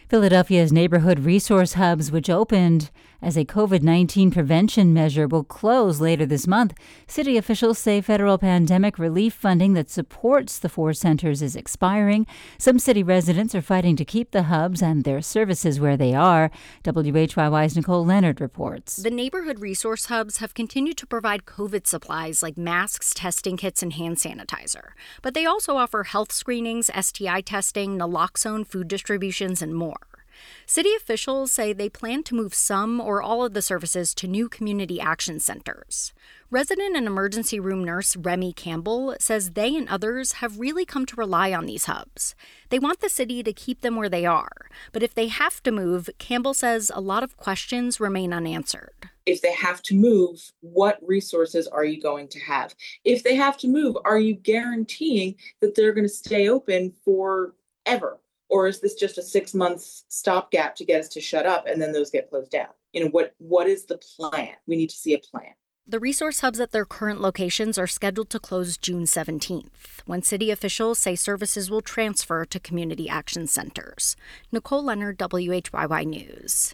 Philadelphia's neighborhood resource hubs, which opened as a COVID-19 prevention measure, will close later this month. City officials say federal pandemic relief funding that supports the four centers is expiring. Some city residents are fighting to keep the hubs and their services where they are. WHYY's Nicole Leonard reports. The neighborhood resource hubs have continued to provide COVID supplies like masks, testing kits, and hand sanitizer. But they also offer health screenings, STI testing, naloxone food distributions, and more. City officials say they plan to move some or all of the services to new community action centers. Resident and emergency room nurse Remy Campbell says they and others have really come to rely on these hubs. They want the city to keep them where they are, but if they have to move, Campbell says a lot of questions remain unanswered. If they have to move, what resources are you going to have? If they have to move, are you guaranteeing that they're going to stay open forever? Or is this just a 6-month stopgap to get us to shut up and then those get closed down? What is the plan? We need to see a plan. The resource hubs at their current locations are scheduled to close June 17th, when city officials say services will transfer to community action centers. Nicole Leonard, WHYY News.